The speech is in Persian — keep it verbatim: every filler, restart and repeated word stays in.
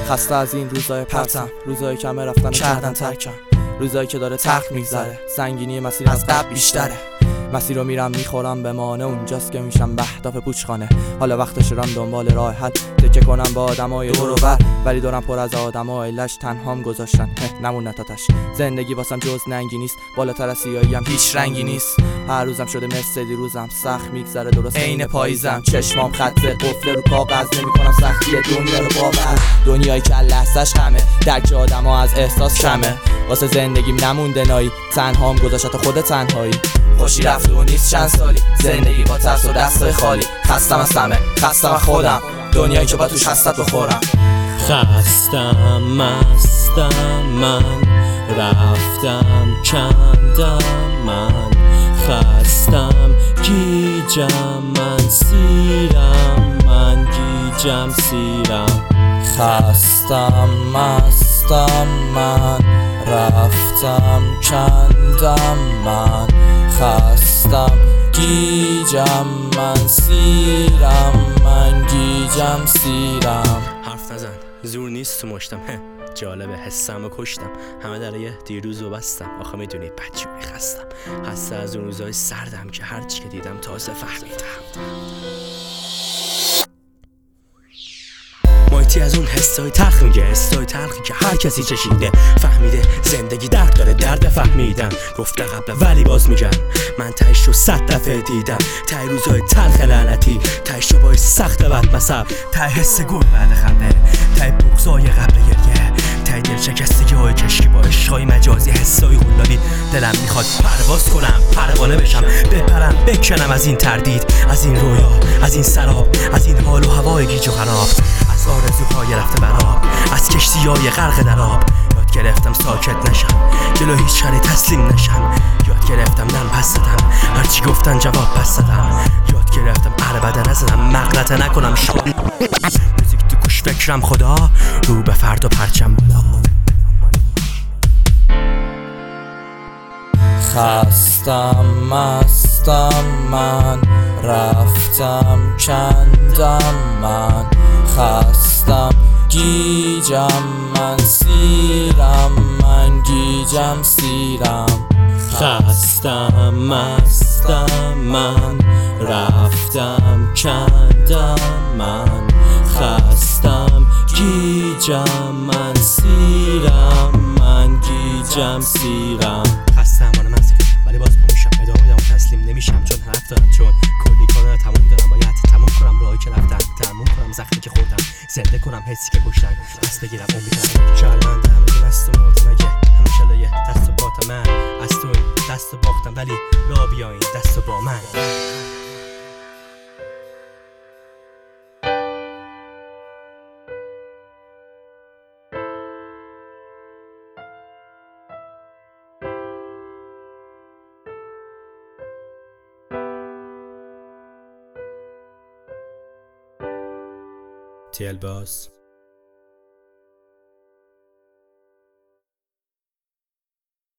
خسته از این روزای پرتم، روزایی که همه رفتن کردن ترکم، روزایی که داره تخت میگذره، سنگینی مسیر از قبل بیشتره. مسیر رو میرم میخورم به مانه، اونجاست که میشم بهداف پوچخانه. حالا وقتش رم دنبال راه حل، تکه کنم با آدمای دور و بر، ولی دورم پر از آدمای لش، تنهام گذاشتن نمون نتاتش. زندگی واسم جز ننگی نیست، بالاتر از سیاهی هم هیچ رنگی نیست. هر روزم شده مثل دیروزم، سخت میگذره درست عین پاییزم. چشمام خط قفل رو کاغذ، نمیکنم سختی دنیا رو باور. دنیایی که لحظه‌اش غمه، درک آدما از احساس کمه. واسه زندگیم نمونده نایی، تنهام گذاشت خود تنهایی. خوشی رفت و نیست چند سالی، زندگی با ترس و دستای خالی. خستم از همه، خستم از خودم، دنیایی که با توش حسرت بخورم. خستم مستم من، رفتم کندم من. خستم گیجم من، سیرم من، گیجم سیرم. خستم مستم من، رفتم کندم من. خستم گیجم من، سیرم من، گیجم سیرم. حرف نزن زور نیست تو مشتم، جالبه حسم و کشتم. همه در یه دیروز و بستم، آخه میدونی بدجوری خستم. خسته از اون روزای سردم که هرچی که دیدم تازه فهمیدم. مایتی از اون حسای تلخ میگه، حسای تلخی که هر کسی چشیده فهمیده. زندگی درد داره، درد فهمیدن گفته قبل ولی باز میگن. من تایش رو صد دفعه دیدم، تای روزای تلخ لعنتی، تای شبای سخت بد مصب، تای حس گل بعد خنده، تای بغضای قبل گریه، تای دل شکستگی های کشکی با عشقای مجازی، حسای غلابی. دلم میخواد پرواز کنم، پروانه بشم، بپرم بکنم از این تردید، از این رویا، از این سراب، از این حال و هوای گیج و خراب، از آرزوهای رفته براب، از کشتیای غرق در آب. یاد گرفتم ساکت نشم، جلو هیچ شری تسلیم نشم. یاد گرفتم نم پس زدم، هرچی گفتن جواب پس زدم. یاد گرفتم عربده نزدم، مغلطه نکنم شد. موزیک تو گوش فکرم خدا، رو به فردا پرچم بالا. خستم مستم من، رفتم کندم من. خستم گیجم من، سیرم من، گیجم سیرم. خستم مستم من، رفتم کندم من. خستم گیجم من، سیرم من، گیجم سیرم. خستم من مسیر ولی باز پا میشم، ادامه میدم تسلیم نمیشم، چون حرف دارم، چون کلی کارا تموم دارم. باید تموم کنم راهی که رفتم، تموم کنم زخمی که خوردم، زنده کنم حسی که کشتن، دست بگیرم امید کنم. شرمنده همه دو دست و مردم، اگه همیشه لایه دست و باتم من. از تو این دست و باختم ولی را بیاین دست و با من. تیل باز